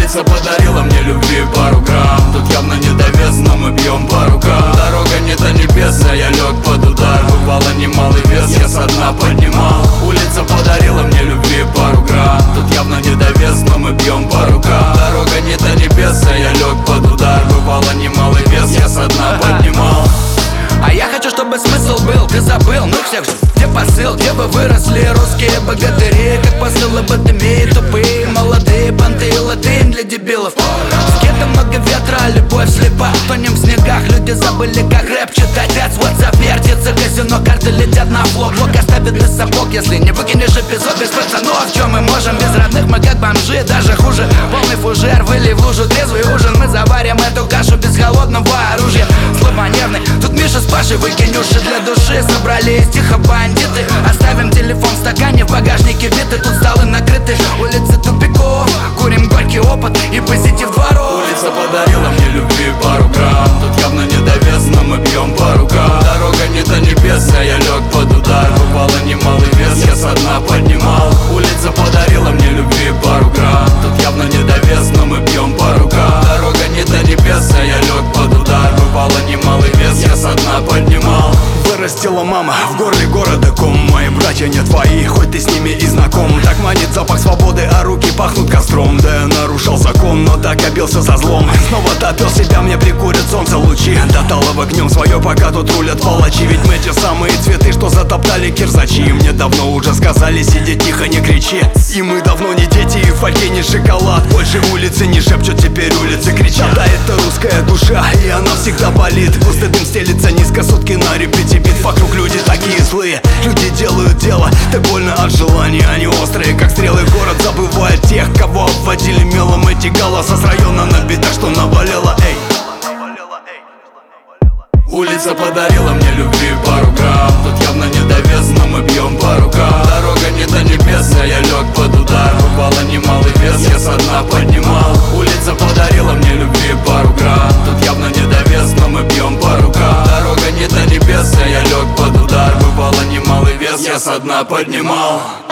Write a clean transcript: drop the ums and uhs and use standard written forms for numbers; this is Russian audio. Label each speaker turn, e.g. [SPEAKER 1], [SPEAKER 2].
[SPEAKER 1] Улица подарила мне любви пару грамм. Тут явно недовес, но мы бьем по рукам. Дорога не до небес, а я лег под удар. Бывало немалый вес, я со дна поднимал. Улица подарила мне любви пару грамм. Тут явно недовес, но мы бьем по рукам. Дорога не до небес, а я лег под удар. Бывало немалый вес, я со дна поднимал.
[SPEAKER 2] А я хочу, чтобы смысл был, ты забыл, ну всех же. Где посыл, где вы выросли, русские богатыри? Как посылы батареи, тупые, молодые понты, латынь для дебилов. Скета много ветра, любовь слепа. Тонем в снегах, люди забыли, как рэп читать. WhatsApp вертится, казино, карты летят на флот. Блок оставит без сапог, если не выкинешь эпизод без пацанов. В чем мы можем без родных, мы как бомжи, даже хуже. Полный фужер, выли в лужу, трезвый ужин. Мы заварим эту кашу без холодного оружия. Слабонервный, тут Миша с Пашей, выкинь уши для души. Собрались тихо бандиты, оставим телефон в стакане, в багажнике биты. Тут столы накрыты, улицы тупиков. Курим горький опыт и позитив дворов.
[SPEAKER 1] Улица подарила мне любви пару грамм. Тут явно недовес, но мы бьем по рукам. Дорога не до небес, а я лег под удар. Бывало немалый вес, я со дна поднимал. Улица подарила мне любви пару грамм. Тут явно недовес, но мы бьем по рукам. Дорога не до небес, а я лег под удар. Бывало немалый вес, я со дна поднимал.
[SPEAKER 3] Вырастила мама в горле города ком. Мои братья не твои, хоть ты с ними и знаком. Так манит запах свободы, а руки пахнут костром. Да я нарушил закон, но так обился со злом. Снова топил себя, мне прикурят солнце лучи. Доталов огнем свое, пока тут рулят палачи. Ведь мы те самые цветы, что затоптали кирзачи. Мне давно уже сказали, сиди тихо, не кричи. И мы давно не дети, и в фольге не шоколад. Больше улицы не шепчут, теперь улицы кричат. Да это русская душа, и она всегда болит. Густый дым стелится низко, сутки на репете бит. Вокруг люди такие злые, люди делают дело. Так больно от желания, они острые, как стрелы. Город забывает тех, кого обводили мелом. Эти голоса с района набита, что навалило, эй.
[SPEAKER 1] Улица подарила мне любви пару грамм. Тут явно недовес, но мы бьем по рукам. Дорога не до небес, а я лег под удар. Бывало немалый вес, я со дна поднимал. Улица подарила мне любви пару грамм. Тут явно недовес, но мы бьем по рукам. Дорога не до небес, а я лег под удар. Бывало немалый вес, я со дна поднимал.